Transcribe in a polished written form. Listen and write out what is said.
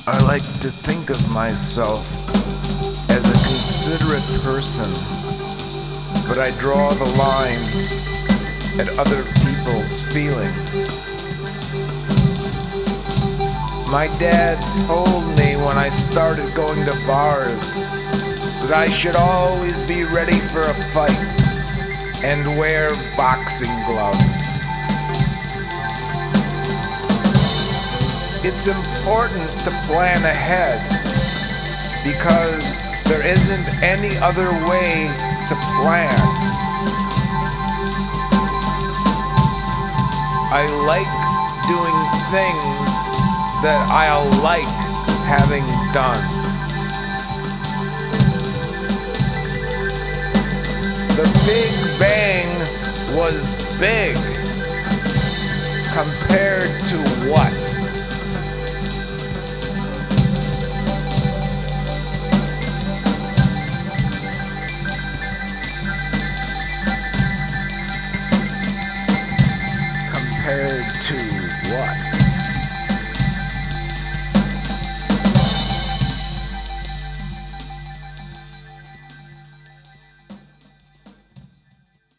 I like to think of myself as a considerate person, but I draw the line at other people's feelings. My dad told me when I started going to bars that I should always be ready for a fight and wear boxing gloves. It's important to plan ahead because there isn't any other way to plan. I like doing things that I'll like having done. The Big Bang was big compared to what? Compared to what?